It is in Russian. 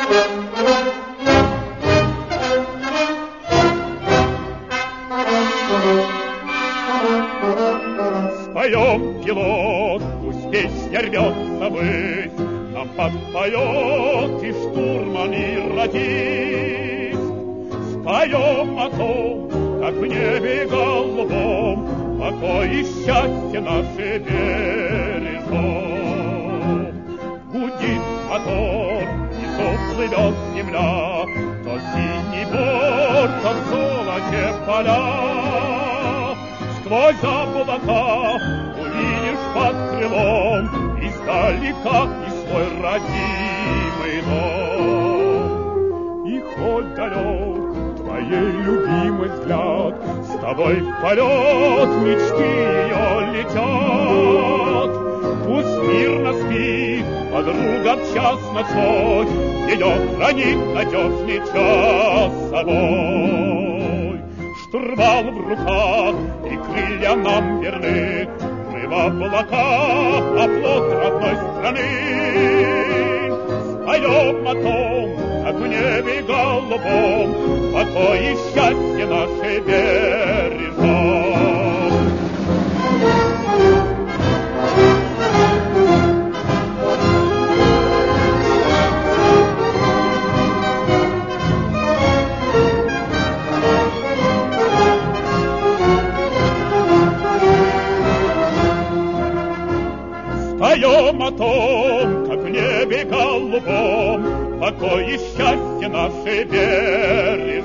Споем, пилот, пусть песня рвется ввысь, нам подпоет и штурман, и радист. Споем о том, как в небе голубом покой и счастье наши бережем. Гудит мотор, и то плывет земля, то синий борт, то в золоте поля. Сквозь облака увидишь под крылом издалека и свой родимый дом. И хоть далек твоей любимый взгляд, с тобой в полет мечты ее летят. Пусть мирно спит подруга в час ночной, ее хранит надежный час собой. Штурвал в руках, и крылья нам верны, мы в облаках, оплот родной страны. Споем о том, как в небе голубом покой и счастье наши бережем. Споем о том, как в небе голубом покой и счастье наши бережем.